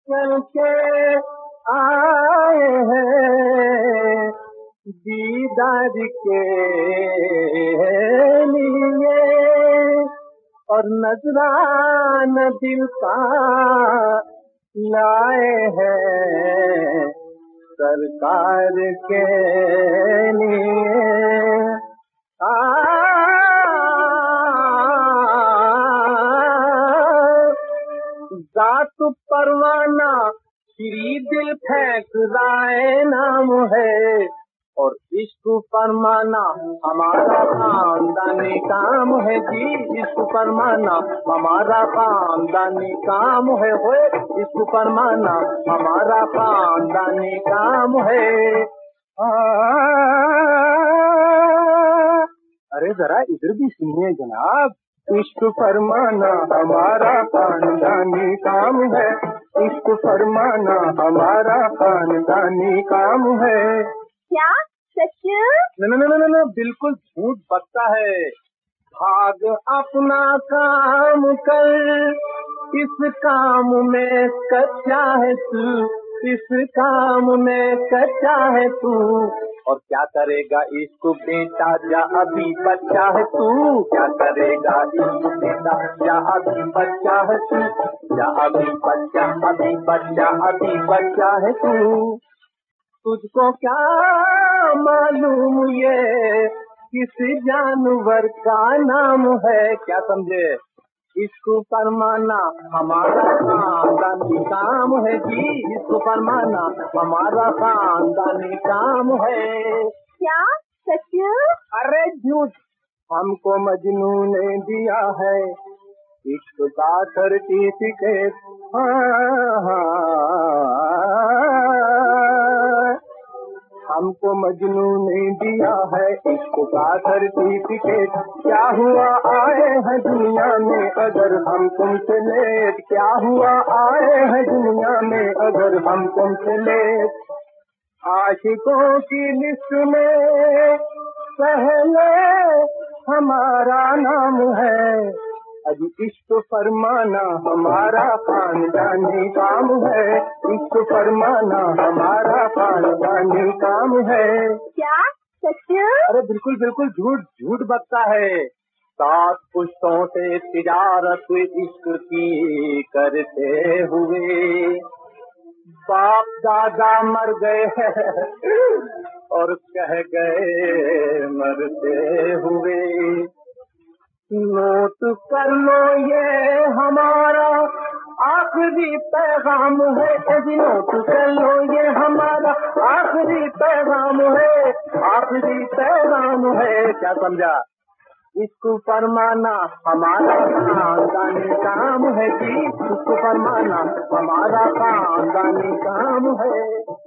चल के आए हैं दीदार के लिए, और नजराना दिल का लाए हैं सरकार के लिए। जात परवाना श्री दिल फेंक राय नाम है, और इश्क फरमाना हमारा खानदानी काम है जी। इश्क फरमाना हमारा खानदानी काम है, होए इश्क फरमाना हमारा खानदानी काम है। अरे जरा इधर भी सुनिए जनाब, इश्क फरमाना हमारा खानदानी काम है, इश्क फरमाना हमारा खानदानी काम है। क्या सच? न, बिल्कुल झूठ बकता है। भाग अपना काम कर, इस काम में कच्चा है तू, इस काम में कच्चा है तू। और क्या करेगा इसको बेटा, जा अभी बच्चा है तू। क्या करेगा इसको बेटा, जा अभी बच्चा है तू। जा अभी बच्चा, अभी बच्चा, अभी बच्चा है तू। तुझको क्या मालूम ये किस जानवर का नाम है, क्या समझे? इसको फरमाना हमारा खानदानी काम है जी। इसको फरमाना हमारा खानदानी काम है। क्या सच? अरे झूठ, हमको मजनू ने दिया है इश्क का सर्टिफिकेट। हमको मजनू ने दिया है इश्क का सर्टिफिकेट। क्या हुआ आए हैं दुनिया में अगर हम तुमसे लेट, क्या हुआ आए हैं दुनिया में अगर हम तुमसे लेट। आशिकों की लिस्ट में पहले हमारा नाम है, अभी इश्क फरमाना हमारा खानदानी काम है। इश्क फरमाना हमारा खानदानी काम है। क्या सच? अरे बिल्कुल बिल्कुल झूठ, झूठ बकता है। 7 पुश्तों से तिजारत इश्क की करते हुए, बाप दादा मर गए और कह गए मरते हुए। नोट कर लो ये हमारा आखिरी पैगाम है जी। नोट कर लो ये हमारा आखिरी पैगाम है, आखिरी पैगाम है। क्या समझा? इसको फरमाना हमारा खानदानी काम है जी। इसको फरमाना हमारा खानदानी काम है।